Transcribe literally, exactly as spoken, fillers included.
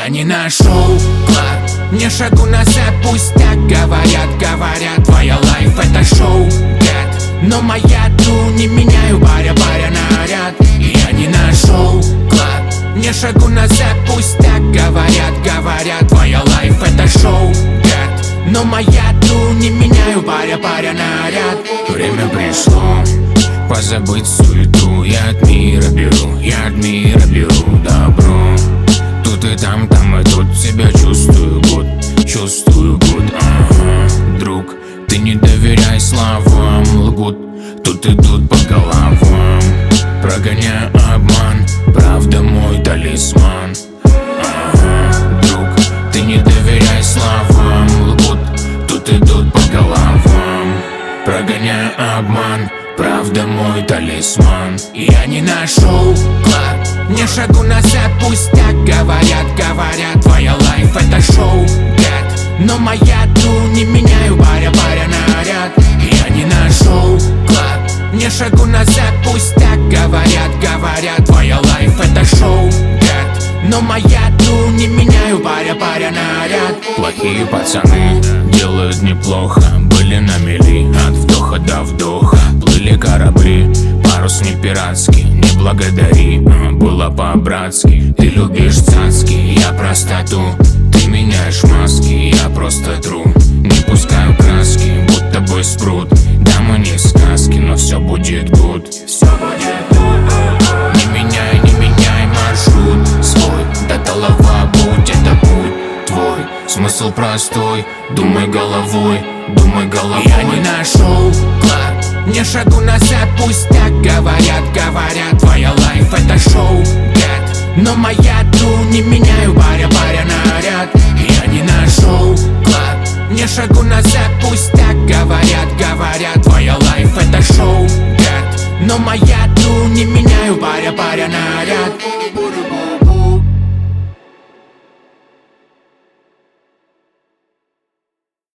Я не нашел клад, не шагу назад, пусть так говорят, говорят. Твоя лайф это шоу, get, но моя ту не меняю, баря, баря, наряд. Я не нашел клад, не шагу назад, пусть так говорят, говорят. Твоя лайф это шоу, get, но моя ту не меняю, баря, баря, наряд. Время пришло позабыть суету, я от мира беру, я от мира беру добро. Тут и там, там и тут себя чувствую гуд, чувствую гуд, ага. Друг, ты не доверяй словам, лгут, тут идут по головам. Прогоняю обман, правда мой талисман, ага. Друг, ты не доверяй словам, лгут, тут идут по головам. Прогоняю обман, правда мой талисман. Я не нашел клад, не шагу назад, пусть так говорят, говорят. Твоя лайф это шоу, get, но моя ту не меняю, баря, баря, наряд. Я не нашел клад, не шагу назад, пусть так говорят, говорят. Твоя лайф это шоу, get, но моя ту не меняю, баря, баря, наряд. Плохие пацаны делают неплохо, были на мели от вдоха до вдоха. Плыли корабли, парус не пиратский, не благодари, было по-братски. Ты любишь цацки, я простоту, ты меняешь маски, я просто тру. Не пускаю краски, будто бы спрут. Да мы не сказки, но все будет гуд, все будет гуд. Не меняй, не меняй маршрут свой, до толова будь, это путь твой. Смысл простой, думай головой, думай головой. Я не нашел клад, не шагу назад, пусть так говорят, говорят. Твоя лайф это шоу, get, но моя ту не меняю, баря, баря, наряд. Я не нашел клад, не шагу назад, пусть так говорят, говорят. Твоя лайф это шоу, get, но моя ту не меняю, баря, баря, наряд.